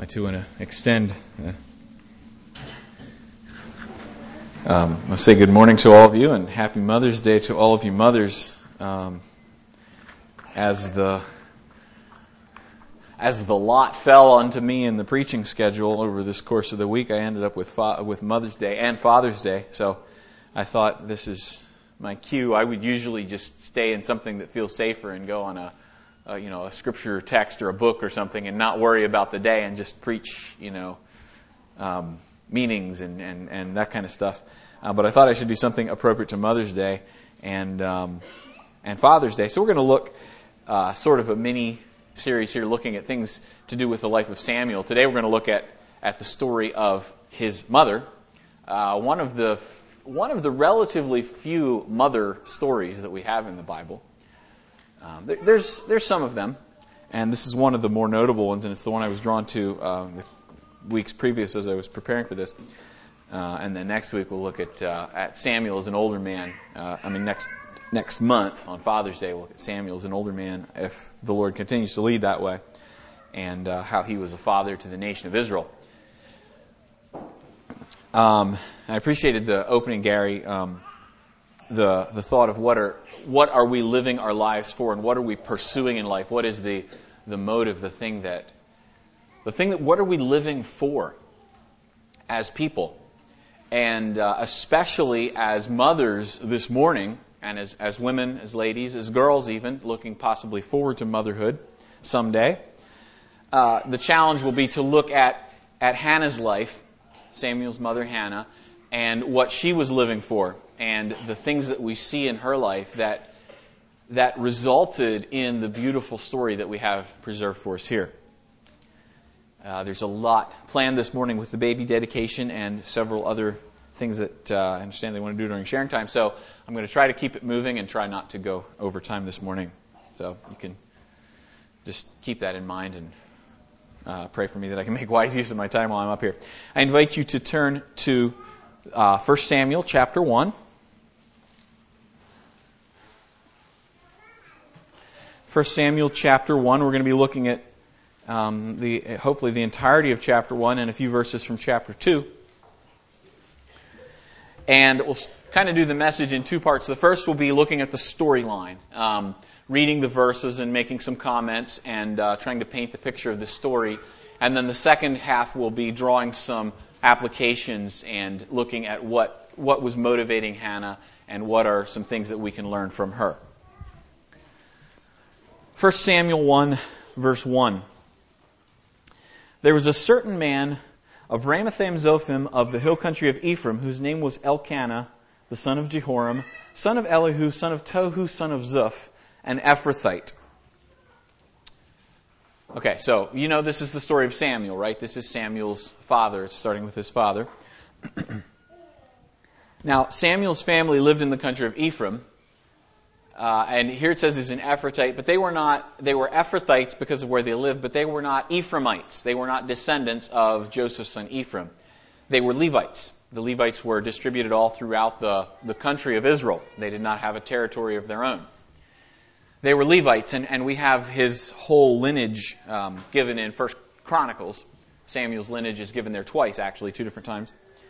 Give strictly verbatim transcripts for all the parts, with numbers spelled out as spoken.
I too want to extend. Uh, um, I'll say good morning to all of you and happy Mother's Day to all of you mothers. Um, as the as the lot fell onto me in the preaching schedule over this course of the week, I ended up with fa- with Mother's Day and Father's Day. So I thought this is my cue. I would usually just stay in something that feels safer and go on a Uh, you know, a scripture text or a book or something and not worry about the day and just preach, you know, um, meanings and, and, and that kind of stuff. Uh, but I thought I should do something appropriate to Mother's Day and um, and Father's Day. So we're going to look uh, sort of a mini series here looking at things to do with the life of Samuel. Today we're going to look at, at the story of his mother. Uh, one of the one of the relatively few mother stories that we have in the Bible. Um, there, there's there's some of them, and this is one of the more notable ones, and it's the one I was drawn to uh, the weeks previous as I was preparing for this. Uh, and then next week we'll look at uh, at Samuel as an older man. Uh, I mean next next month on Father's Day we'll look at Samuel as an older man, if the Lord continues to lead that way, and uh, how he was a father to the nation of Israel. Um, I appreciated the opening, Gary. Um, the the thought of what are what are we living our lives for, and what are we pursuing in life? What is the the motive, the thing that the thing that what are we living for as people, and uh, especially as mothers this morning, and as as women, as ladies, as girls, even looking possibly forward to motherhood someday. Uh, the challenge will be to look at at Hannah's life, Samuel's mother Hannah, and what she was living for, and the things that we see in her life that that resulted in the beautiful story that we have preserved for us here. Uh, there's a lot planned this morning with the baby dedication and several other things that uh, I understand they want to do during sharing time. So I'm going to try to keep it moving and try not to go over time this morning. So you can just keep that in mind and uh, pray for me that I can make wise use of my time while I'm up here. I invite you to turn to uh, First Samuel chapter one. First Samuel chapter one, we're going to be looking at um, the hopefully the entirety of chapter one and a few verses from chapter two. And we'll kind of do the message in two parts. The first will be looking at the storyline, um, reading the verses and making some comments and uh, trying to paint the picture of the story. And then the second half will be drawing some applications and looking at what what was motivating Hannah and what are some things that we can learn from her. First Samuel one, verse one. There was a certain man of Ramathaim-Zophim of the hill country of Ephraim, whose name was Elkanah, the son of Jehoram, son of Elihu, son of Tohu, son of Zuph, an Ephrathite. Okay, so you know this is the story of Samuel, right? This is Samuel's father. It's starting with his father. Now, Samuel's family lived in the country of Ephraim. Uh, and here it says he's an Ephrathite, but they were not, they were Ephrathites because of where they lived, but they were not Ephraimites. They were not descendants of Joseph's son Ephraim. They were Levites. The Levites were distributed all throughout the, the country of Israel. They did not have a territory of their own. They were Levites, and, and we have his whole lineage um, given in First Chronicles. Samuel's lineage is given there twice, actually, two different times.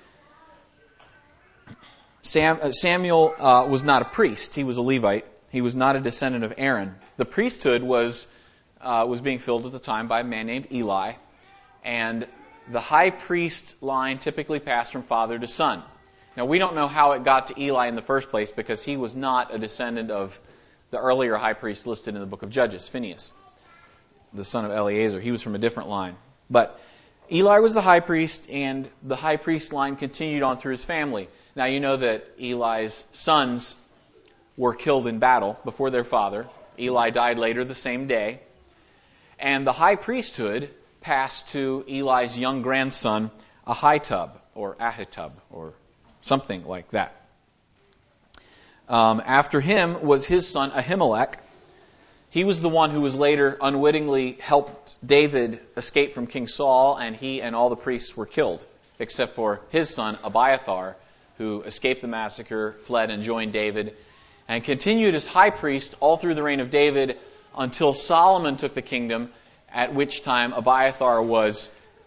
Sam, uh, Samuel uh, was not a priest. He was a Levite. He was not a descendant of Aaron. The priesthood was uh, was being filled at the time by a man named Eli, and the high priest line typically passed from father to son. Now, we don't know how it got to Eli in the first place because he was not a descendant of the earlier high priest listed in the book of Judges, Phinehas, the son of Eleazar. He was from a different line. But Eli was the high priest, and the high priest line continued on through his family. Now, you know that Eli's sons were killed in battle before their father. Eli died later the same day. And the high priesthood passed to Eli's young grandson, Ahitub, or Ahitub, or something like that. Um, after him was his son, Ahimelech. He was the one who was later unwittingly helped David escape from King Saul, and he and all the priests were killed, except for his son, Abiathar, who escaped the massacre, fled, and joined David, and continued as high priest all through the reign of David until Solomon took the kingdom, at which time Abiathar was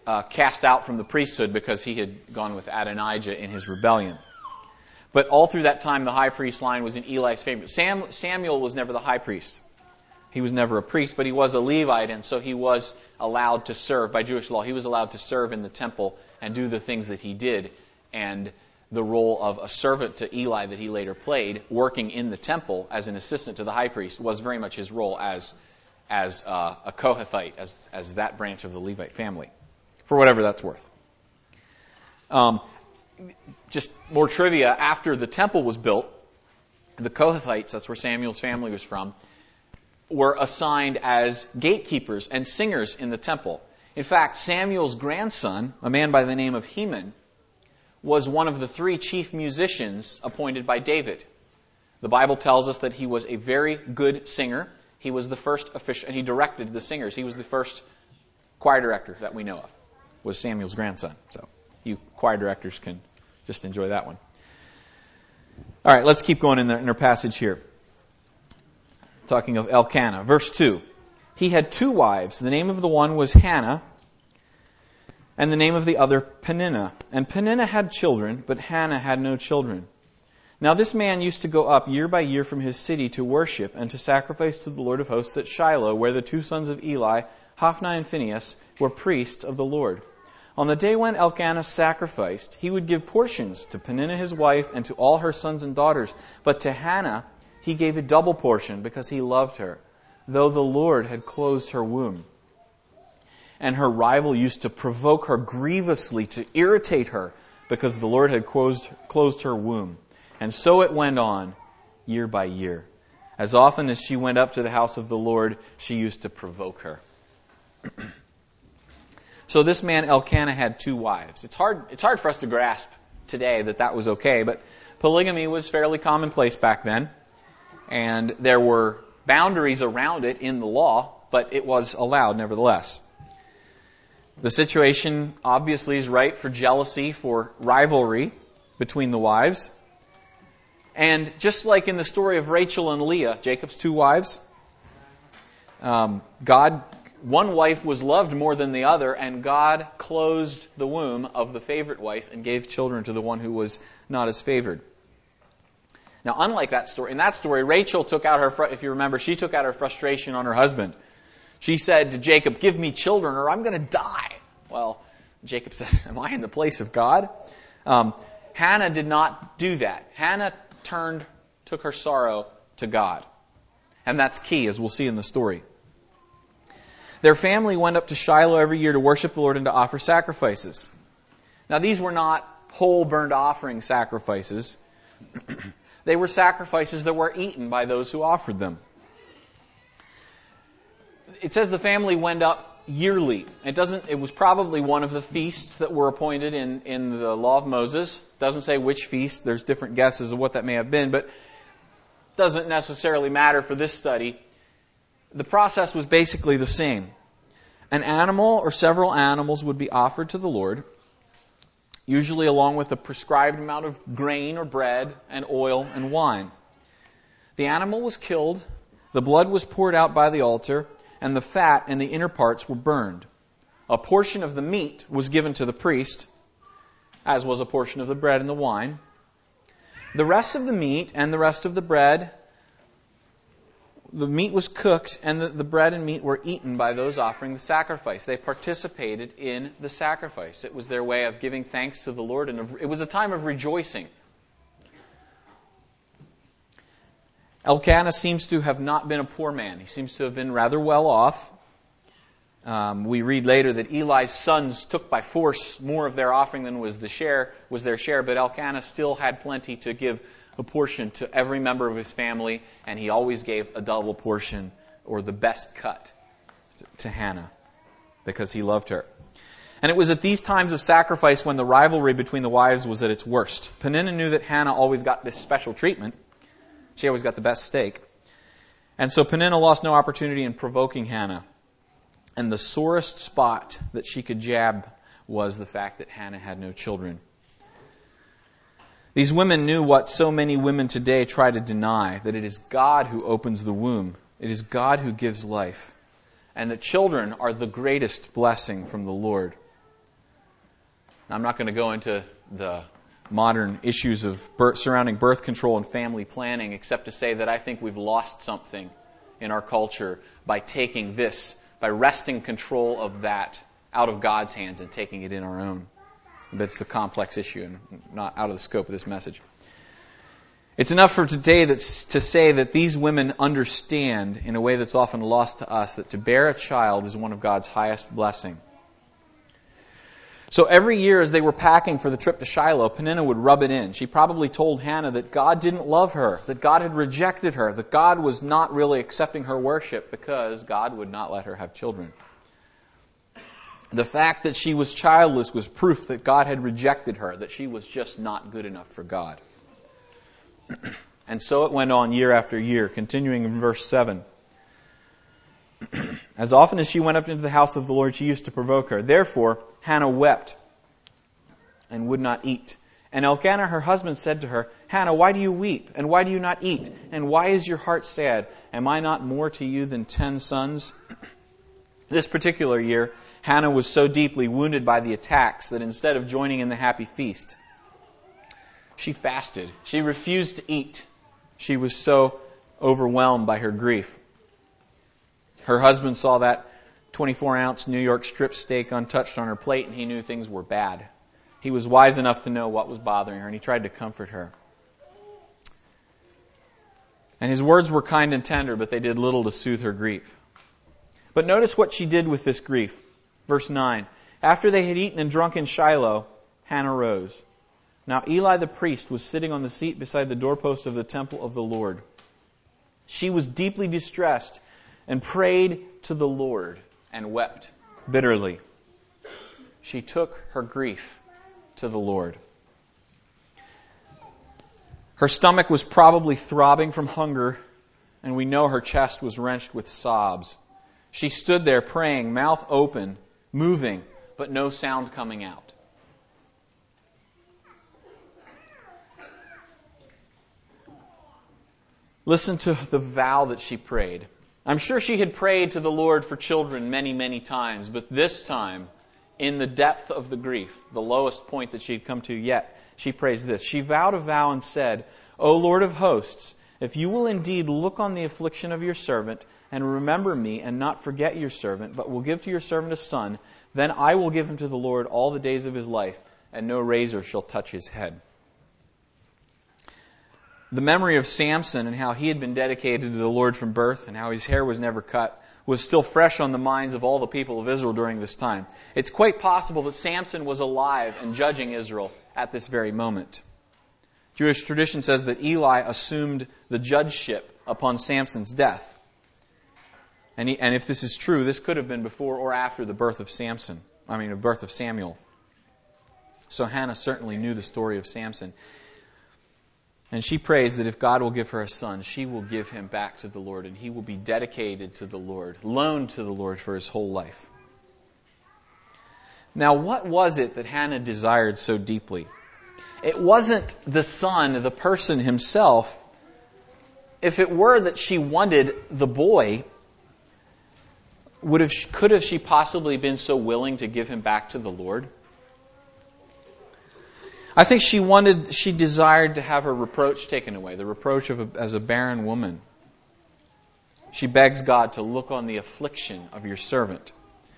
uh, cast out from the priesthood because he had gone with Adonijah in his rebellion. But all through that time, the high priest line was in Eli's favor. Sam, Samuel was never the high priest. He was never a priest, but he was a Levite, and so he was allowed to serve. By Jewish law, he was allowed to serve in the temple and do the things that he did. And the role of a servant to Eli that he later played, working in the temple as an assistant to the high priest, was very much his role as as uh, a Kohathite, as as that branch of the Levite family, for whatever that's worth. Um, just more trivia, after the temple was built, the Kohathites, that's where Samuel's family was from, were assigned as gatekeepers and singers in the temple. In fact, Samuel's grandson, a man by the name of Heman, was one of the three chief musicians appointed by David. The Bible tells us that he was a very good singer. He was the first official, and he directed the singers. He was the first choir director that we know of, was Samuel's grandson. So you choir directors can just enjoy that one. All right, let's keep going in, the, in our passage here. Talking of Elkanah. Verse two. He had two wives. The name of the one was Hannah, and the name of the other Peninnah. And Peninnah had children, but Hannah had no children. Now this man used to go up year by year from his city to worship and to sacrifice to the Lord of hosts at Shiloh, where the two sons of Eli, Hophni and Phinehas, were priests of the Lord. On the day when Elkanah sacrificed, he would give portions to Peninnah his wife and to all her sons and daughters. But to Hannah he gave a double portion because he loved her, though the Lord had closed her womb. And her rival used to provoke her grievously to irritate her because the Lord had closed, closed her womb. And so it went on year by year. As often as she went up to the house of the Lord, she used to provoke her. So this man Elkanah had two wives. It's hard, it's hard for us to grasp today that that was okay, but polygamy was fairly commonplace back then. And there were boundaries around it in the law, but it was allowed nevertheless. The situation obviously is ripe for jealousy, for rivalry between the wives. And just like in the story of Rachel and Leah, Jacob's two wives, um, God, one wife was loved more than the other, and God closed the womb of the favorite wife and gave children to the one who was not as favored. Now, unlike that story, in that story, Rachel took out her, if you remember, she took out her frustration on her husband. She said to Jacob, "Give me children or I'm going to die." Well, Jacob says, "Am I in the place of God?" Um, Hannah did not do that. Hannah turned, took her sorrow to God. And that's key, as we'll see in the story. Their family went up to Shiloh every year to worship the Lord and to offer sacrifices. Now, these were not whole burnt offering sacrifices. They were sacrifices that were eaten by those who offered them. It says the family went up yearly. It doesn't. It was probably one of the feasts that were appointed in, in the law of Moses. It doesn't say which feast. There's different guesses of what that may have been, but it doesn't necessarily matter for this study. The process was basically the same. An animal or several animals would be offered to the Lord, usually along with a prescribed amount of grain or bread and oil and wine. The animal was killed, the blood was poured out by the altar, and the fat and the inner parts were burned. A portion of the meat was given to the priest, as was a portion of the bread and the wine. The rest of the meat and the rest of the bread, the meat was cooked, and the, the bread and meat were eaten by those offering the sacrifice. They participated in the sacrifice. It was their way of giving thanks to the Lord, and it was a time of rejoicing. Elkanah seems to have not been a poor man. He seems to have been rather well off. Um, we read later that Eli's sons took by force more of their offering than was the share was their share, but Elkanah still had plenty to give a portion to every member of his family, and he always gave a double portion or the best cut to Hannah because he loved her. And it was at these times of sacrifice when the rivalry between the wives was at its worst. Peninnah knew that Hannah always got this special treatment. She always got the best steak. And so Peninnah lost no opportunity in provoking Hannah. And the sorest spot that she could jab was the fact that Hannah had no children. These women knew what so many women today try to deny, that it is God who opens the womb. It is God who gives life. And that children are the greatest blessing from the Lord. I'm not going to go into the modern issues of birth, surrounding birth control and family planning, except to say that I think we've lost something in our culture by taking this, by wresting control of that out of God's hands and taking it in our own. But it's a complex issue and not out of the scope of this message. It's enough for today that's, to say that these women understand, in a way that's often lost to us, that to bear a child is one of God's highest blessing. So every year as they were packing for the trip to Shiloh, Peninnah would rub it in. She probably told Hannah that God didn't love her, that God had rejected her, that God was not really accepting her worship because God would not let her have children. The fact that she was childless was proof that God had rejected her, that she was just not good enough for God. And so it went on year after year, continuing in verse seven. As often as she went up into the house of the Lord, she used to provoke her. Therefore, Hannah wept and would not eat. And Elkanah, her husband, said to her, Hannah, why do you weep? And why do you not eat? And why is your heart sad? Am I not more to you than ten sons? This particular year, Hannah was so deeply wounded by the attacks that instead of joining in the happy feast, she fasted. She refused to eat. She was so overwhelmed by her grief. Her husband saw that twenty-four ounce New York strip steak untouched on her plate, and he knew things were bad. He was wise enough to know what was bothering her, and he tried to comfort her. And his words were kind and tender, but they did little to soothe her grief. But notice what she did with this grief. Verse nine. After they had eaten and drunk in Shiloh, Hannah rose. Now Eli the priest was sitting on the seat beside the doorpost of the temple of the Lord. She was deeply distressed and prayed to the Lord and wept bitterly. She took her grief to the Lord. Her stomach was probably throbbing from hunger, and we know her chest was wrenched with sobs. She stood there praying, mouth open, moving, but no sound coming out. Listen to the vow that she prayed. I'm sure she had prayed to the Lord for children many, many times, but this time, in the depth of the grief, the lowest point that she had come to yet, she prays this. She vowed a vow and said, O Lord of hosts, if you will indeed look on the affliction of your servant and remember me and not forget your servant, but will give to your servant a son, then I will give him to the Lord all the days of his life, and no razor shall touch his head. The memory of Samson and how he had been dedicated to the Lord from birth and how his hair was never cut was still fresh on the minds of all the people of Israel during this time. It's quite possible that Samson was alive and judging Israel at this very moment. Jewish tradition says that Eli assumed the judgeship upon Samson's death. And, he, and if this is true, this could have been before or after the birth of Samson. I mean, the birth of Samuel. So Hannah certainly knew the story of Samson. And she prays that if God will give her a son, she will give him back to the Lord, and he will be dedicated to the Lord, loaned to the Lord for his whole life. Now, what was it that Hannah desired so deeply? It wasn't the son, the person himself. If it were that she wanted the boy, would have, could have she possibly been so willing to give him back to the Lord? I think she wanted, she desired to have her reproach taken away, the reproach of a, as a barren woman. She begs God to look on the affliction of your servant.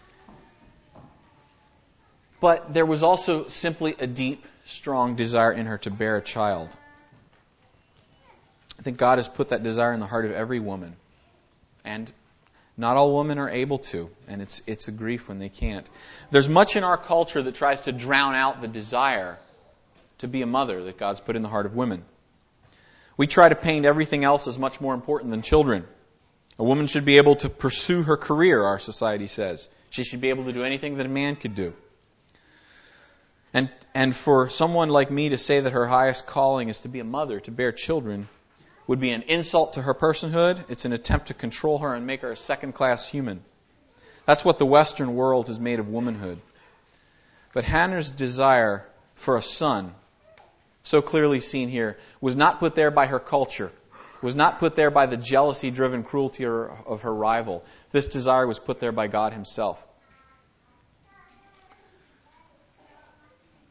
But there was also simply a deep, strong desire in her to bear a child. I think God has put that desire in the heart of every woman. And not all women are able to, and it's it's a grief when they can't. There's much in our culture that tries to drown out the desire to be a mother that God's put in the heart of women. We try to paint everything else as much more important than children. A woman should be able to pursue her career, our society says. She should be able to do anything that a man could do. And and for someone like me to say that her highest calling is to be a mother, to bear children, would be an insult to her personhood. It's an attempt to control her and make her a second-class human. That's what the Western world has made of womanhood. But Hannah's desire for a son, so clearly seen here, was not put there by her culture, was not put there by the jealousy-driven cruelty of her rival. This desire was put there by God himself.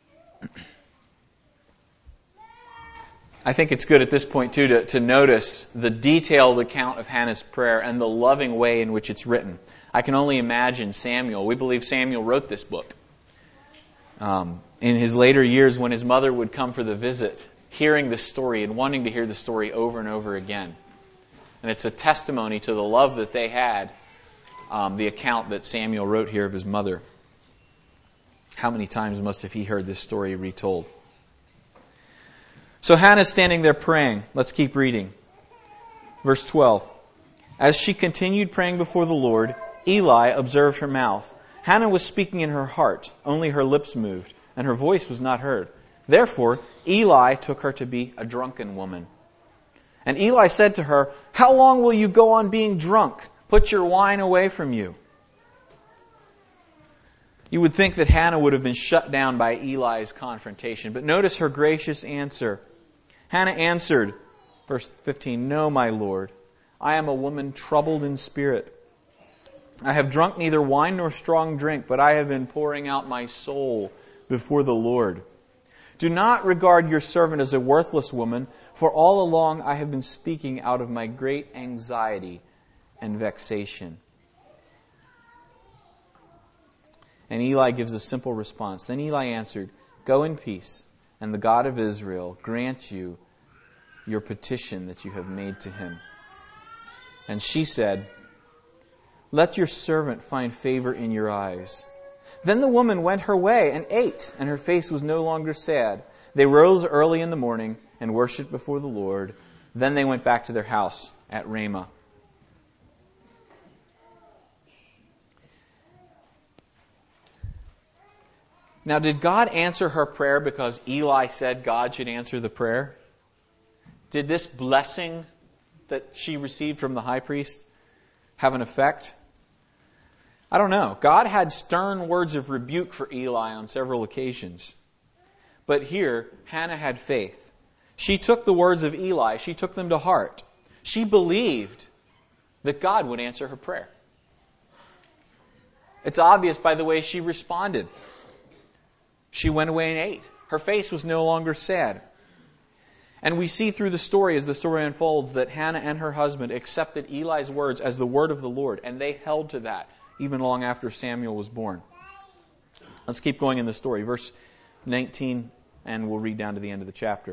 I think it's good at this point, too, to, to notice the detailed account of Hannah's prayer and the loving way in which it's written. I can only imagine Samuel. We believe Samuel wrote this book. Um, in his later years, when his mother would come for the visit, hearing this story and wanting to hear the story over and over again. And it's a testimony to the love that they had, um, the account that Samuel wrote here of his mother. How many times must have he heard this story retold? So Hannah's standing there praying. Let's keep reading. Verse twelve. As she continued praying before the Lord, Eli observed her mouth. Hannah was speaking in her heart, only her lips moved, and her voice was not heard. Therefore, Eli took her to be a drunken woman. And Eli said to her, "How long will you go on being drunk? Put your wine away from you." You would think that Hannah would have been shut down by Eli's confrontation, but notice her gracious answer. Hannah answered, verse fifteen, "No, my Lord, I am a woman troubled in spirit. I have drunk neither wine nor strong drink, but I have been pouring out my soul before the Lord. Do not regard your servant as a worthless woman, for all along I have been speaking out of my great anxiety and vexation." And Eli gives a simple response. Then Eli answered, "Go in peace, and the God of Israel grant you your petition that you have made to him." And she said, "Let your servant find favor in your eyes." Then the woman went her way and ate, and her face was no longer sad. They rose early in the morning and worshipped before the Lord. Then they went back to their house at Ramah. Now, did God answer her prayer because Eli said God should answer the prayer? Did this blessing that she received from the high priest have an effect? I don't know. God had stern words of rebuke for Eli on several occasions. But here, Hannah had faith. She took the words of Eli. She took them to heart. She believed that God would answer her prayer. It's obvious by the way she responded. She went away and ate. Her face was no longer sad. And we see through the story, as the story unfolds, that Hannah and her husband accepted Eli's words as the word of the Lord, and they held to that even long after Samuel was born. Let's keep going in the story. Verse nineteen, and we'll read down to the end of the chapter.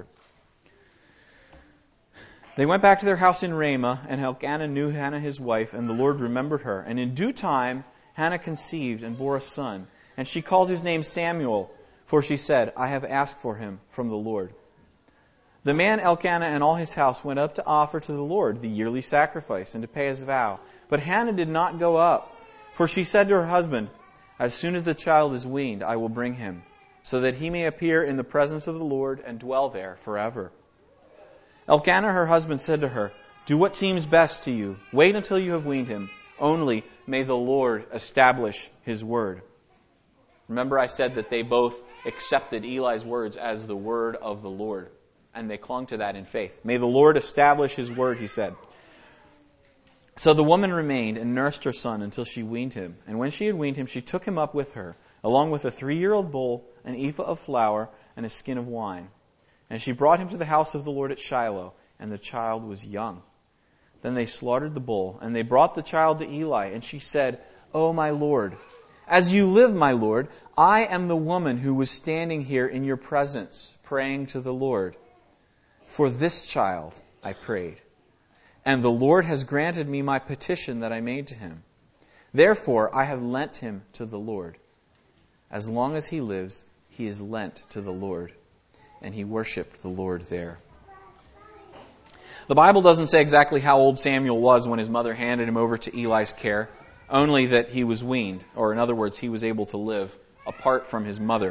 They went back to their house in Ramah, and Elkanah knew Hannah his wife, and the Lord remembered her. And in due time, Hannah conceived and bore a son, and she called his name Samuel, for she said, "I have asked for him from the Lord." The man Elkanah and all his house went up to offer to the Lord the yearly sacrifice and to pay his vow. But Hannah did not go up, for she said to her husband, "As soon as the child is weaned, I will bring him, so that he may appear in the presence of the Lord and dwell there forever." Elkanah, her husband, said to her, "Do what seems best to you. Wait until you have weaned him. Only may the Lord establish his word." Remember I said that they both accepted Eli's words as the word of the Lord, and they clung to that in faith. "May the Lord establish his word," he said. So the woman remained and nursed her son until she weaned him. And when she had weaned him, she took him up with her, along with a three-year-old bull, an ephah of flour, and a skin of wine. And she brought him to the house of the Lord at Shiloh, and the child was young. Then they slaughtered the bull, and they brought the child to Eli, and she said, "O my Lord, as you live, my Lord, I am the woman who was standing here in your presence, praying to the Lord. For this child I prayed, and the Lord has granted me my petition that I made to him. Therefore I have lent him to the Lord. As long as he lives, he is lent to the Lord." And he worshipped the Lord there. The Bible doesn't say exactly how old Samuel was when his mother handed him over to Eli's care, only that he was weaned, or in other words, he was able to live apart from his mother.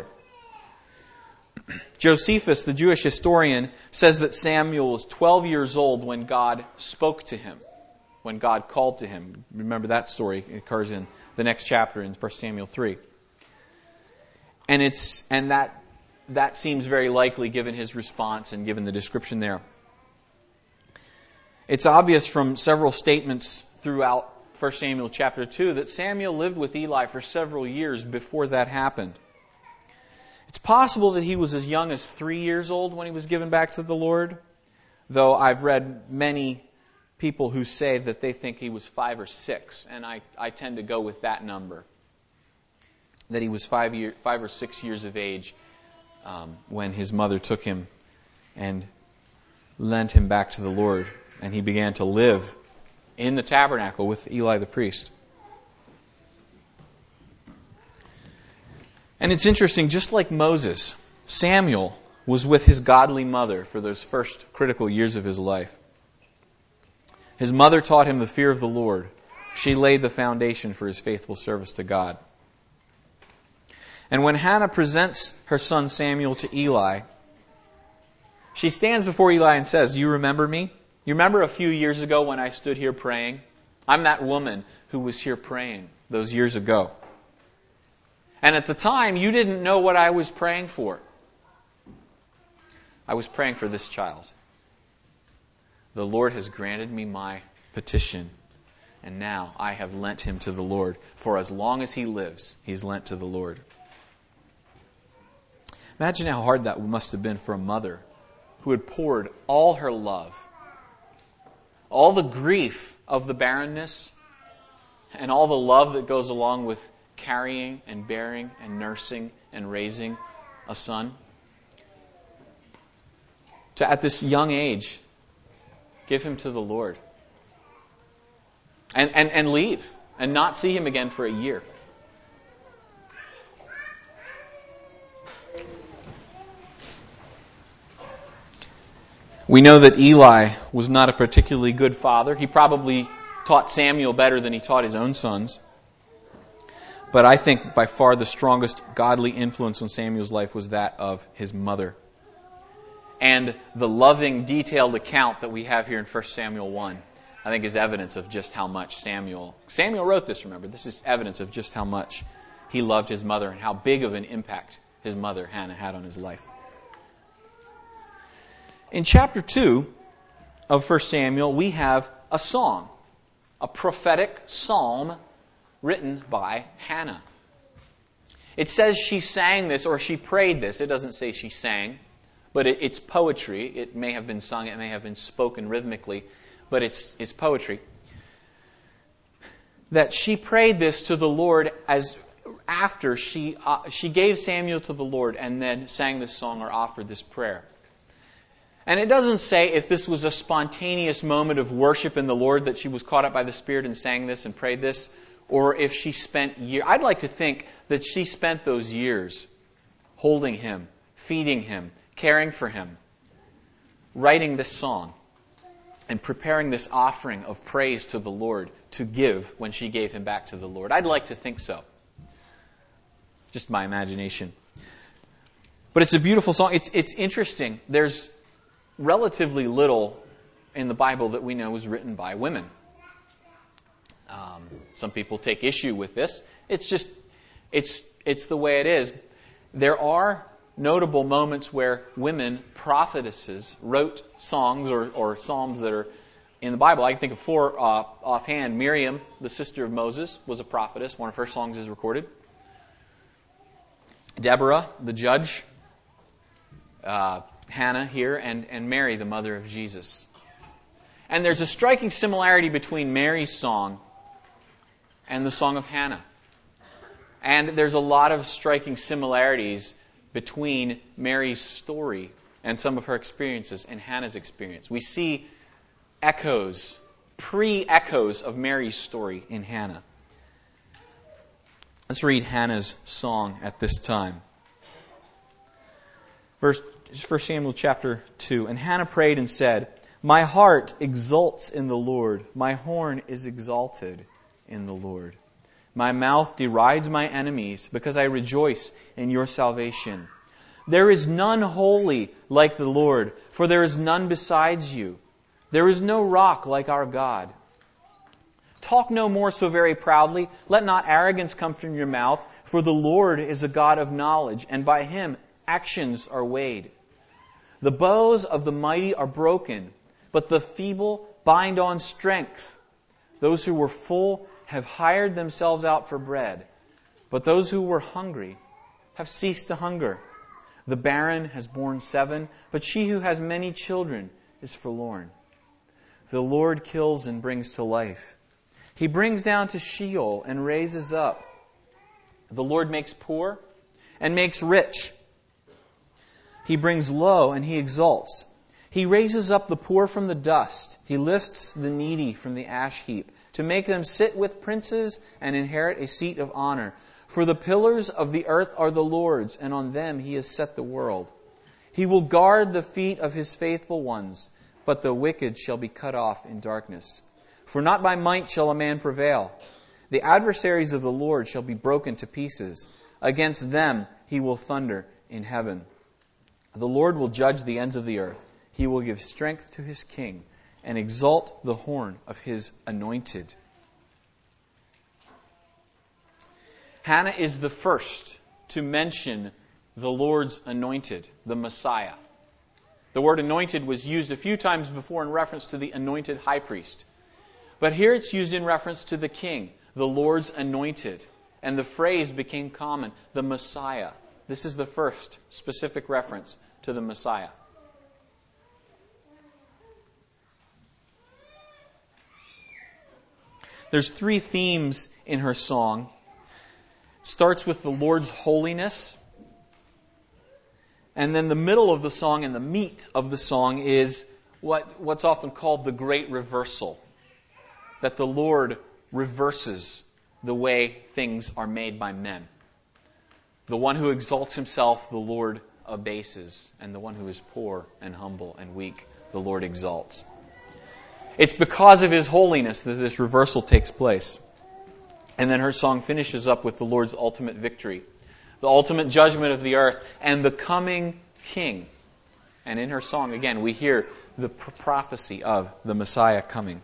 Josephus, the Jewish historian, says that Samuel was twelve years old when God spoke to him, when God called to him. Remember that story. It occurs in the next chapter in First Samuel three. And it's and that that seems very likely given his response and given the description there. It's obvious from several statements throughout First Samuel chapter two that Samuel lived with Eli for several years before that happened. It's possible that he was as young as three years old when he was given back to the Lord. though I've read many people who say that they think he was five or six, and I, I tend to go with that number, that he was five, year, five or six years of age um, when his mother took him and lent him back to the Lord, and he began to live in the tabernacle with Eli the priest. And it's interesting, just like Moses, Samuel was with his godly mother for those first critical years of his life. His mother taught him the fear of the Lord. She laid the foundation for his faithful service to God. And when Hannah presents her son Samuel to Eli, she stands before Eli and says, "Do you remember me? You remember a few years ago when I stood here praying? I'm that woman who was here praying those years ago. And at the time, you didn't know what I was praying for. I was praying for this child. The Lord has granted me my petition, and now I have lent him to the Lord. For as long as he lives, he's lent to the Lord." Imagine how hard that must have been for a mother who had poured all her love, all the grief of the barrenness, and all the love that goes along with carrying and bearing and nursing and raising a son, to at this young age give him to the Lord and, and, and leave and not see him again for a year. We know that Eli was not a particularly good father. He probably taught Samuel better than he taught his own sons. But I think by far the strongest godly influence on Samuel's life was that of his mother. And the loving, detailed account that we have here in First Samuel one, I think is evidence of just how much Samuel... Samuel wrote this, remember. This is evidence of just how much he loved his mother and how big of an impact his mother, Hannah, had on his life. In chapter two of First Samuel, we have a song, a prophetic psalm written by Hannah. It says she sang this, or she prayed this. It doesn't say she sang, but it, it's poetry. It may have been sung, it may have been spoken rhythmically, but it's it's poetry. That she prayed this to the Lord as after she uh, she gave Samuel to the Lord and then sang this song or offered this prayer. And it doesn't say if this was a spontaneous moment of worship in the Lord that she was caught up by the Spirit and sang this and prayed this, or if she spent years. I'd like to think that she spent those years holding him, feeding him, caring for him, writing this song, and preparing this offering of praise to the Lord to give when she gave him back to the Lord. I'd like to think so. Just my imagination. But it's a beautiful song. It's it's interesting. There's relatively little in the Bible that we know was written by women. Um, some people take issue with this. It's just, it's it's the way it is. There are notable moments where women prophetesses wrote songs or, or psalms that are in the Bible. I can think of four uh, offhand. Miriam, the sister of Moses, was a prophetess. One of her songs is recorded. Deborah, the judge. Uh, Hannah here, and, and Mary, the mother of Jesus. And there's a striking similarity between Mary's song and the song of Hannah. And there's a lot of striking similarities between Mary's story and some of her experiences and Hannah's experience. We see echoes, pre-echoes of Mary's story in Hannah. Let's read Hannah's song at this time. Verse First Samuel chapter two. And Hannah prayed and said, "My heart exults in the Lord. My horn is exalted in the Lord. My mouth derides my enemies because I rejoice in your salvation. There is none holy like the Lord, for there is none besides you. There is no rock like our God. Talk no more so very proudly. Let not arrogance come from your mouth, for the Lord is a God of knowledge, and by Him actions are weighed. The bows of the mighty are broken, but the feeble bind on strength. Those who were full have hired themselves out for bread, but those who were hungry have ceased to hunger. The barren has borne seven, but she who has many children is forlorn. The Lord kills and brings to life. He brings down to Sheol and raises up. The Lord makes poor and makes rich. He brings low and He exalts. He raises up the poor from the dust. He lifts the needy from the ash heap, to make them sit with princes and inherit a seat of honor. For the pillars of the earth are the Lord's, and on them He has set the world. He will guard the feet of His faithful ones, but the wicked shall be cut off in darkness. For not by might shall a man prevail. The adversaries of the Lord shall be broken to pieces. Against them He will thunder in heaven. The Lord will judge the ends of the earth. He will give strength to His king and exalt the horn of His anointed. Hannah is the first to mention the Lord's anointed, the Messiah. The word anointed was used a few times before in reference to the anointed high priest. But here it's used in reference to the king, the Lord's anointed. And the phrase became common, the Messiah. This is the first specific reference to the Messiah. There's three themes in her song. It starts with the Lord's holiness. And then the middle of the song and the meat of the song is what, what's often called the great reversal. That the Lord reverses the way things are made by men. The one who exalts himself, the Lord abases. And the one who is poor and humble and weak, the Lord exalts. It's because of His holiness that this reversal takes place. And then her song finishes up with the Lord's ultimate victory, the ultimate judgment of the earth, and the coming King. And in her song, again, we hear the prophecy of the Messiah coming.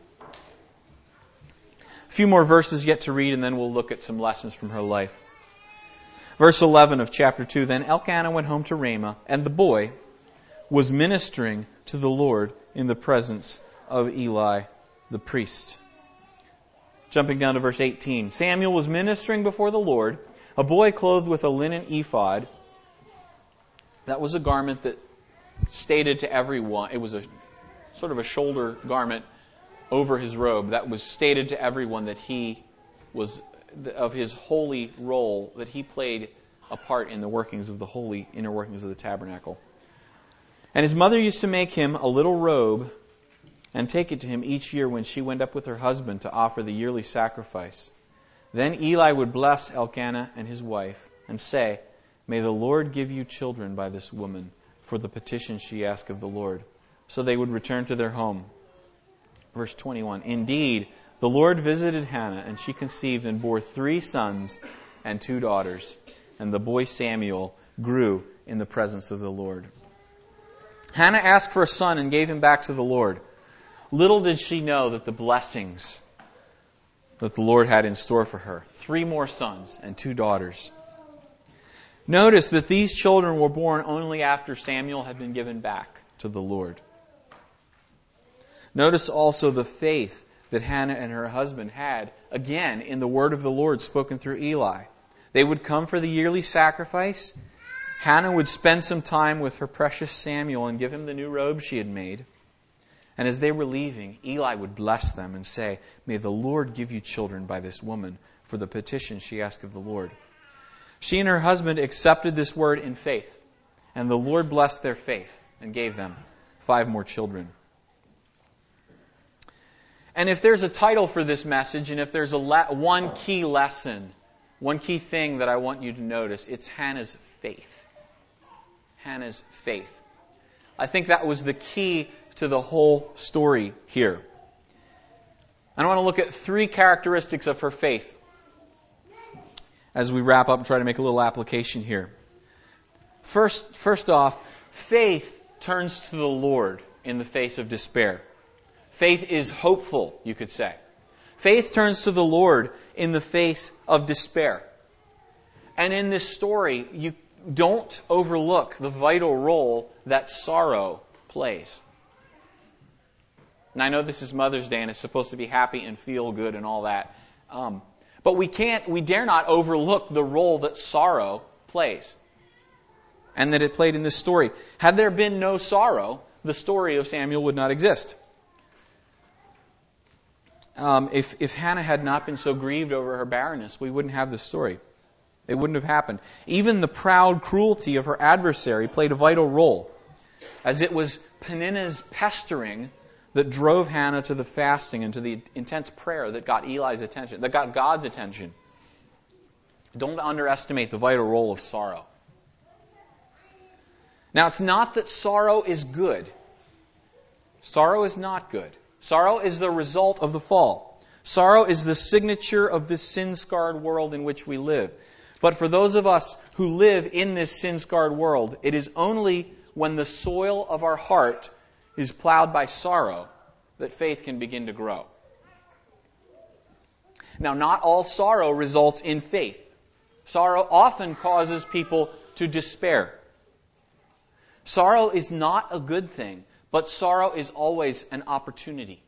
A few more verses yet to read, and then we'll look at some lessons from her life. Verse eleven of chapter two, Then Elkanah went home to Ramah, and the boy was ministering to the Lord in the presence of Eli the priest. Jumping down to verse eighteen. Samuel was ministering before the Lord, a boy clothed with a linen ephod. That was a garment that stated to everyone, it was a sort of a shoulder garment over his robe that was stated to everyone that he was, of his holy role, that he played a part in the workings of the holy, inner workings of the tabernacle. And his mother used to make him a little robe and take it to him each year when she went up with her husband to offer the yearly sacrifice. Then Eli would bless Elkanah and his wife and say, May the Lord give you children by this woman for the petition she asked of the Lord. So they would return to their home. Verse twenty-one, Indeed, the Lord visited Hannah, and she conceived and bore three sons and two daughters. And the boy Samuel grew in the presence of the Lord. Hannah asked for a son and gave him back to the Lord. Little did she know that the blessings that the Lord had in store for her. Three more sons and two daughters. Notice that these children were born only after Samuel had been given back to the Lord. Notice also the faith that Hannah and her husband had, again, in the word of the Lord spoken through Eli. They would come for the yearly sacrifice. Hannah would spend some time with her precious Samuel and give him the new robe she had made. And as they were leaving, Eli would bless them and say, May the Lord give you children by this woman for the petition she asked of the Lord. She and her husband accepted this word in faith. And the Lord blessed their faith and gave them five more children. And if there's a title for this message, and if there's a le- one key lesson, one key thing that I want you to notice, it's Hannah's faith. Hannah's faith. I think that was the key to the whole story here. I want to look at three characteristics of her faith as we wrap up and try to make a little application here. First, first off, faith turns to the Lord in the face of despair. Faith is hopeful, you could say. Faith turns to the Lord in the face of despair. And in this story, you don't overlook the vital role that sorrow plays. And I know this is Mother's Day and it's supposed to be happy and feel good and all that. Um, but we can't, we dare not overlook the role that sorrow plays. And that it played in this story. Had there been no sorrow, the story of Samuel would not exist. Um, if, if Hannah had not been so grieved over her barrenness, we wouldn't have this story. It wouldn't have happened. Even the proud cruelty of her adversary played a vital role, as it was Peninnah's pestering that drove Hannah to the fasting and to the intense prayer that got Eli's attention, that got God's attention. Don't underestimate the vital role of sorrow. Now, it's not that sorrow is good. Sorrow is not good. Sorrow is the result of the fall. Sorrow is the signature of this sin-scarred world in which we live. But for those of us who live in this sin-scarred world, it is only when the soil of our heart is plowed by sorrow that faith can begin to grow. Now, not all sorrow results in faith. Sorrow often causes people to despair. Sorrow is not a good thing, but sorrow is always an opportunity.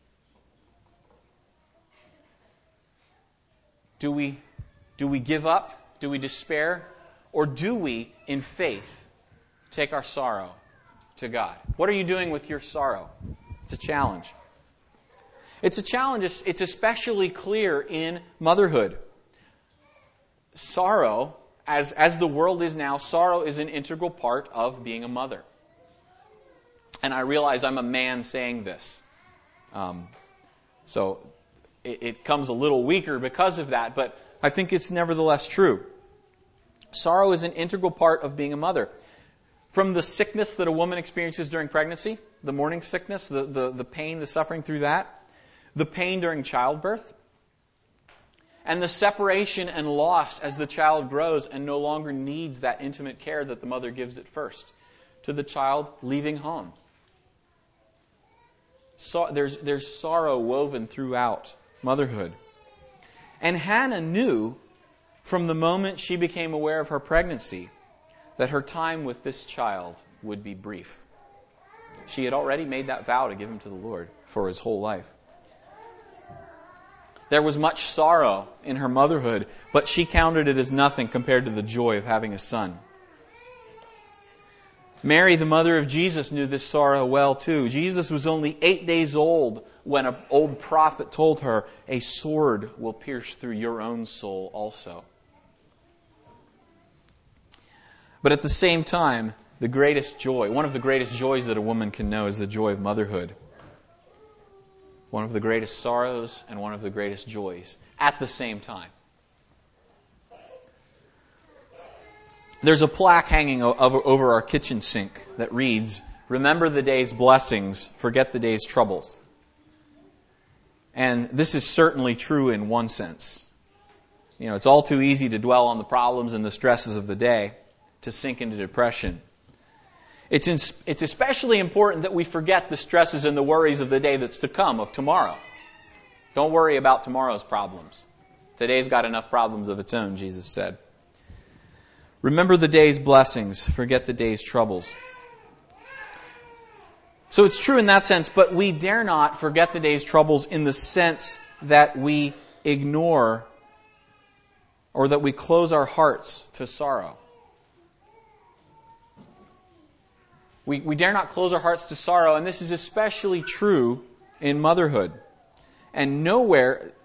Do we, do we give up? Do we despair? Or do we, in faith, take our sorrow to God? What are you doing with your sorrow? It's a challenge. It's a challenge. It's especially clear in motherhood. Sorrow, as, as the world is now, sorrow is an integral part of being a mother. And I realize I'm a man saying this. Um, so it, it comes a little weaker because of that, but I think it's nevertheless true. Sorrow is an integral part of being a mother. From the sickness that a woman experiences during pregnancy, the morning sickness, the, the, the pain, the suffering through that, the pain during childbirth, and the separation and loss as the child grows and no longer needs that intimate care that the mother gives at first, to the child leaving home. So, there's, there's sorrow woven throughout motherhood. And Hannah knew from the moment she became aware of her pregnancy that her time with this child would be brief. She had already made that vow to give him to the Lord for his whole life. There was much sorrow in her motherhood, but she counted it as nothing compared to the joy of having a son. Mary, the mother of Jesus, knew this sorrow well too. Jesus was only eight days old when an old prophet told her, "A sword will pierce through your own soul also." But at the same time, the greatest joy, one of the greatest joys that a woman can know is the joy of motherhood. One of the greatest sorrows and one of the greatest joys at the same time. There's a plaque hanging over our kitchen sink that reads, "Remember the day's blessings, forget the day's troubles." And this is certainly true in one sense. You know, it's all too easy to dwell on the problems and the stresses of the day, to sink into depression. It's, in, it's especially important that we forget the stresses and the worries of the day that's to come, of tomorrow. Don't worry about tomorrow's problems. Today's got enough problems of its own, Jesus said. Remember the day's blessings, forget the day's troubles. So it's true in that sense, but we dare not forget the day's troubles in the sense that we ignore or that we close our hearts to sorrow. We, we dare not close our hearts to sorrow, and this is especially true in motherhood. And nowhere,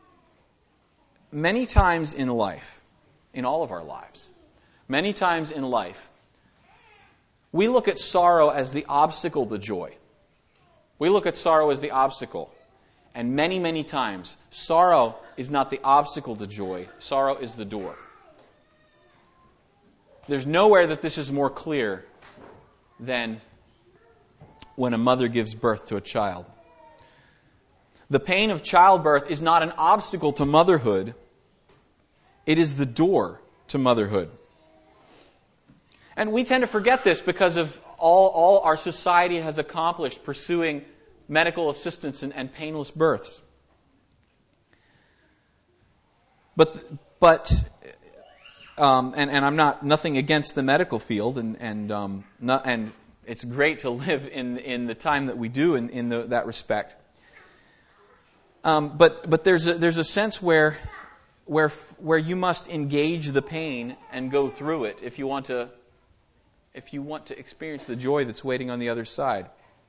many times in life, in all of our lives, many times in life, we look at sorrow as the obstacle to joy. We look at sorrow as the obstacle. And many, many times, sorrow is not the obstacle to joy. Sorrow is the door. There's nowhere that this is more clear than when a mother gives birth to a child. The pain of childbirth is not an obstacle to motherhood. It is the door to motherhood. And we tend to forget this because of all, all our society has accomplished pursuing medical assistance and, and painless births. But, but Um, and, and I'm not nothing against the medical field, and and um, not, and it's great to live in in the time that we do in in the, that respect. Um, but but there's a, there's a sense where where where you must engage the pain and go through it if you want to if you want to experience the joy that's waiting on the other side.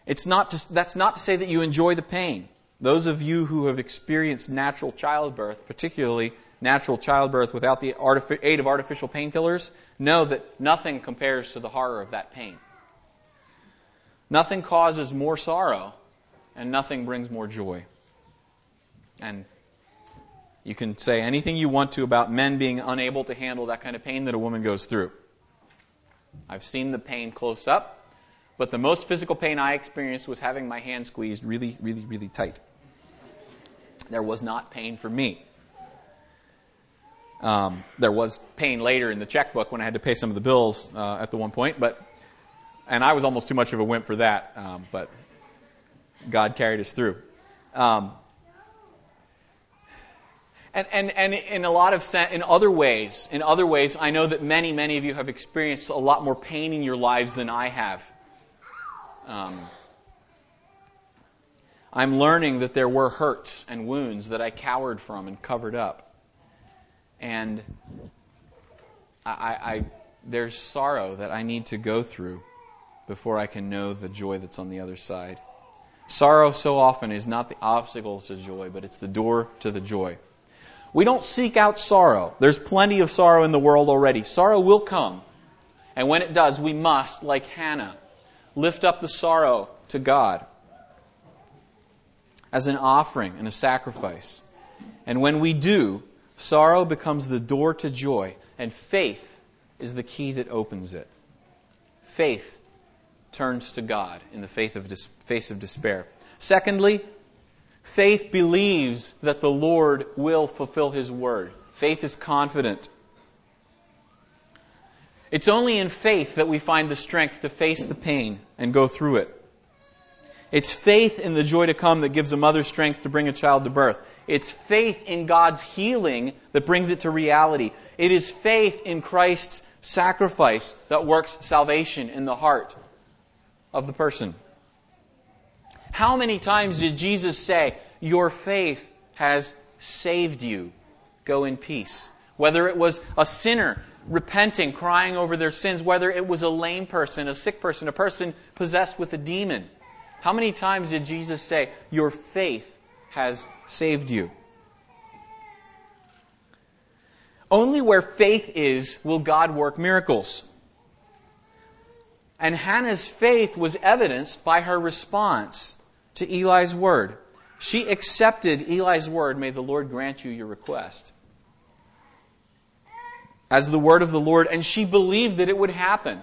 It's not to, that's not to say that you enjoy the pain. Those of you who have experienced natural childbirth, particularly natural childbirth without the artific- aid of artificial painkillers, know that nothing compares to the horror of that pain. Nothing causes more sorrow, and nothing brings more joy. And you can say anything you want to about men being unable to handle that kind of pain that a woman goes through. I've seen the pain close up, but the most physical pain I experienced was having my hand squeezed really, really, really tight. There was not pain for me. Um, there was pain later in the checkbook when I had to pay some of the bills uh, at the one point, but and I was almost too much of a wimp for that, um, but God carried us through. Um, and, and, and in a lot of sen- in other ways, in other ways, I know that many, many of you have experienced a lot more pain in your lives than I have. Um, I'm learning that there were hurts and wounds that I cowered from and covered up. And I, I, there's sorrow that I need to go through before I can know the joy that's on the other side. Sorrow so often is not the obstacle to joy, but it's the door to the joy. We don't seek out sorrow. There's plenty of sorrow in the world already. Sorrow will come. And when it does, we must, like Hannah, lift up the sorrow to God as an offering and a sacrifice. And when we do, sorrow becomes the door to joy, and faith is the key that opens it. Faith turns to God in the face of, dis- face of despair. Secondly, faith believes that the Lord will fulfill His word. Faith is confident. It's only in faith that we find the strength to face the pain and go through it. It's faith in the joy to come that gives a mother strength to bring a child to birth. It's faith in God's healing that brings it to reality. It is faith in Christ's sacrifice that works salvation in the heart of the person. How many times did Jesus say, "Your faith has saved you. Go in peace"? Whether it was a sinner repenting, crying over their sins, whether it was a lame person, a sick person, a person possessed with a demon. How many times did Jesus say, "Your faith has saved you"? Only where faith is will God work miracles. And Hannah's faith was evidenced by her response to Eli's word. She accepted Eli's word, "May the Lord grant you your request," as the word of the Lord, and she believed that it would happen.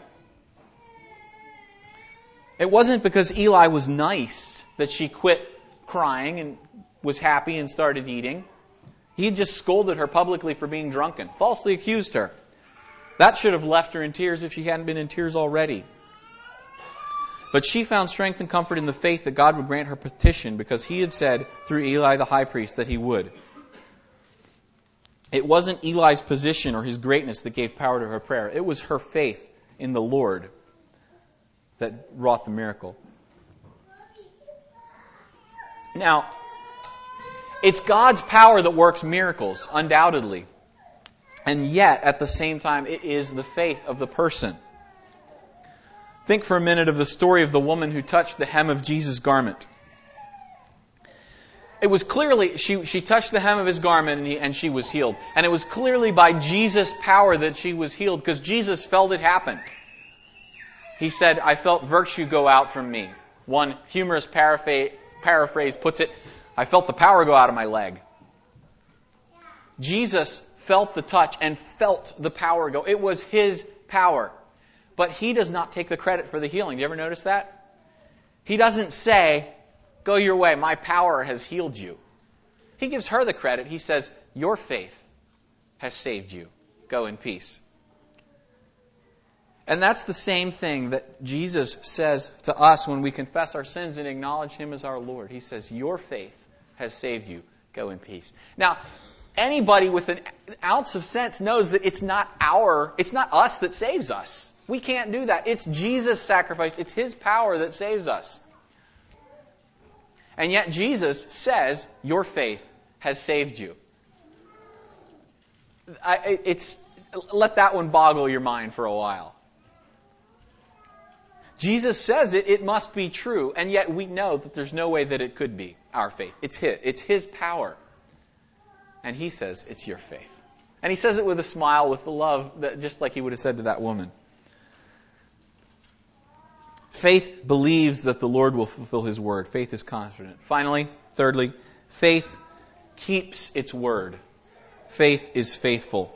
It wasn't because Eli was nice that she quit crying and was happy and started eating. He had just scolded her publicly for being drunken, falsely accused her. That should have left her in tears if she hadn't been in tears already. But she found strength and comfort in the faith that God would grant her petition because He had said through Eli the high priest that He would. It wasn't Eli's position or his greatness that gave power to her prayer. It was her faith in the Lord that wrought the miracle. Now, it's God's power that works miracles, undoubtedly. And yet, at the same time, it is the faith of the person. Think for a minute of the story of the woman who touched the hem of Jesus' garment. It was clearly, she, she touched the hem of His garment and, he, and she was healed. And it was clearly by Jesus' power that she was healed because Jesus felt it happen. He said, "I felt virtue go out from me." One humorous paraphrase, paraphrase puts it, "I felt the power go out of my leg." Jesus felt the touch and felt the power go. It was His power. But He does not take the credit for the healing. Do you ever notice that? He doesn't say, "Go your way, my power has healed you." He gives her the credit. He says, "Your faith has saved you. Go in peace." And that's the same thing that Jesus says to us when we confess our sins and acknowledge Him as our Lord. He says, "Your faith has saved you. Go in peace." Now, anybody with an ounce of sense knows that it's not our, it's not us that saves us. We can't do that. It's Jesus' sacrifice. It's His power that saves us. And yet Jesus says, "Your faith has saved you." I, it's, let that one boggle your mind for a while. Jesus says it, it must be true, and yet we know that there's no way that it could be our faith. It's His. It's His power. And He says it's your faith. And He says it with a smile, with the love, that just like He would have said to that woman. Faith believes that the Lord will fulfill His word. Faith is confident. Finally, thirdly, faith keeps its word. Faith is faithful.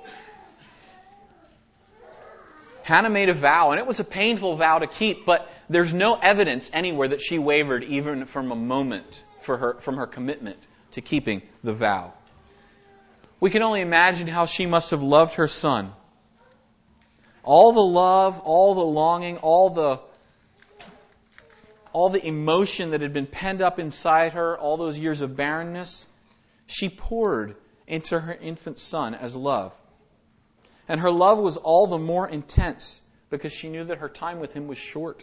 Hannah made a vow, and it was a painful vow to keep, but there's no evidence anywhere that she wavered even from a moment for her, from her commitment to keeping the vow. We can only imagine how she must have loved her son. All the love, all the longing, all the, all the emotion that had been penned up inside her, all those years of barrenness, she poured into her infant son as love. And her love was all the more intense because she knew that her time with him was short.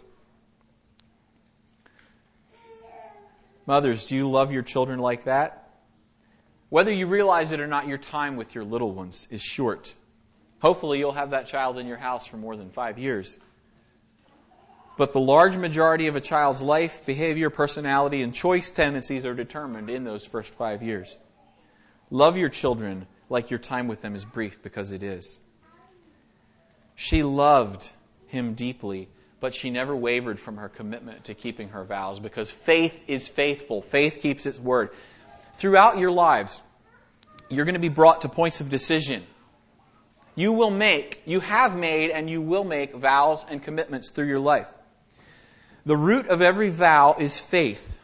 Mothers, do you love your children like that? Whether you realize it or not, your time with your little ones is short. Hopefully you'll have that child in your house for more than five years. But the large majority of a child's life, behavior, personality, and choice tendencies are determined in those first five years. Love your children like your time with them is brief, because it is. She loved him deeply, but she never wavered from her commitment to keeping her vows, because faith is faithful. Faith keeps its word. Throughout your lives, you're going to be brought to points of decision. You will make, you have made, and you will make vows and commitments through your life. The root of every vow is faith.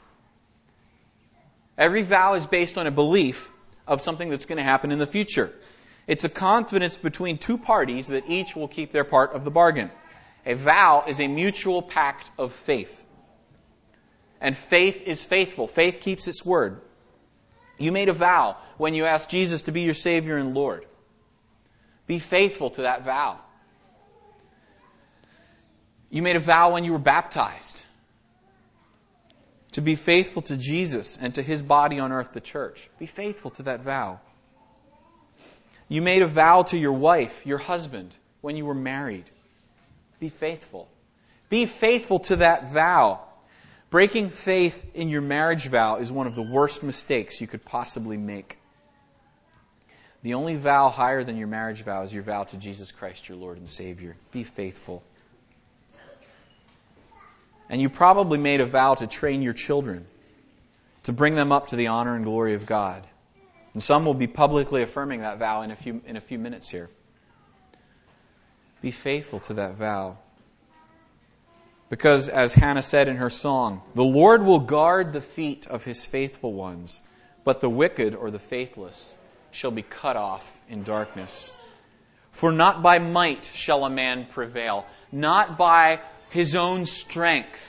Every vow is based on a belief of something that's going to happen in the future. It's a confidence between two parties that each will keep their part of the bargain. A vow is a mutual pact of faith. And faith is faithful. Faith keeps its word. You made a vow when you asked Jesus to be your Savior and Lord. Be faithful to that vow. You made a vow when you were baptized to be faithful to Jesus and to His body on earth, the church. Be faithful to that vow. You made a vow to your wife, your husband, when you were married. Be faithful. Be faithful to that vow. Breaking faith in your marriage vow is one of the worst mistakes you could possibly make. The only vow higher than your marriage vow is your vow to Jesus Christ, your Lord and Savior. Be faithful. And you probably made a vow to train your children, to bring them up to the honor and glory of God. And some will be publicly affirming that vow in a few in a few minutes here. Be faithful to that vow. Because, as Hannah said in her song, the Lord will guard the feet of His faithful ones, but the wicked or the faithless shall be cut off in darkness. For not by might shall a man prevail, not by his own strength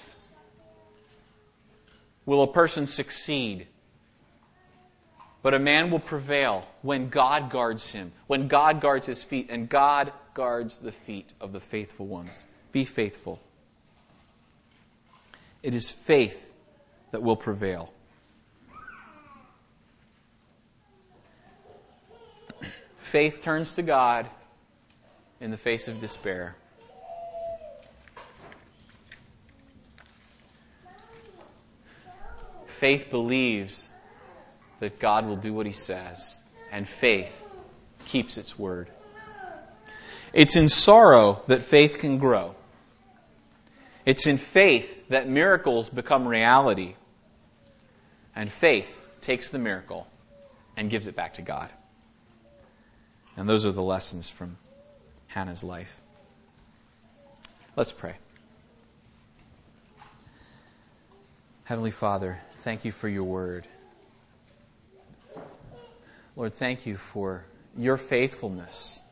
will a person succeed. But a man will prevail when God guards him, when God guards his feet, and God guards the feet of the faithful ones. Be faithful. It is faith that will prevail. Faith turns to God in the face of despair. Faith believes that God will do what He says, and faith keeps its word. It's in sorrow that faith can grow. It's in faith that miracles become reality. And faith takes the miracle and gives it back to God. And those are the lessons from Hannah's life. Let's pray. Heavenly Father, thank You for Your word. Lord, thank You for Your faithfulness.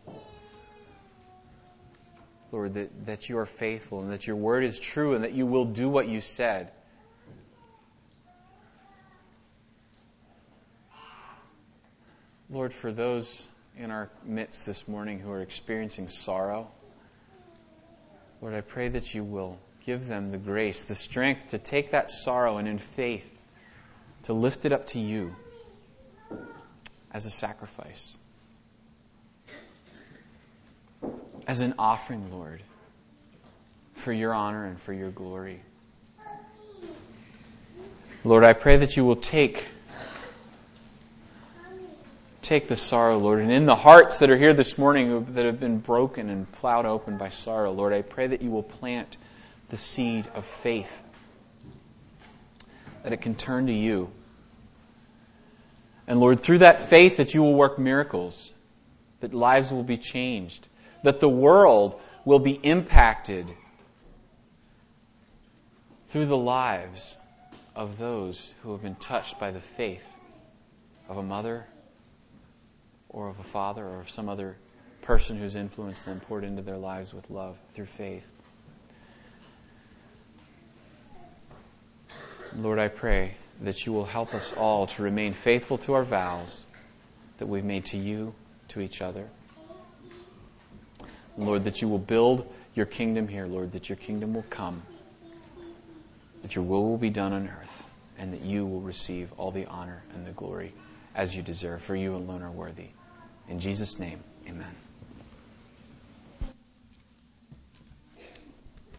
Lord, that, that You are faithful and that Your word is true and that You will do what You said. Lord, for those in our midst this morning who are experiencing sorrow, Lord, I pray that You will give them the grace, the strength to take that sorrow and in faith to lift it up to You as a sacrifice, as an offering, Lord, for your honor and for your glory. Lord, I pray that you will take Take the sorrow, Lord, and in the hearts that are here this morning that have been broken and plowed open by sorrow, Lord, I pray that you will plant the seed of faith, that it can turn to you. And Lord, through that faith that you will work miracles, that lives will be changed, that the world will be impacted through the lives of those who have been touched by the faith of a mother, or of a father, or of some other person who's influenced them, poured into their lives with love through faith. Lord, I pray that you will help us all to remain faithful to our vows that we've made to you, to each other. Lord, that you will build your kingdom here, Lord, that your kingdom will come, that your will will be done on earth, and that you will receive all the honor and the glory as you deserve, for you alone are worthy. In Jesus' name, amen.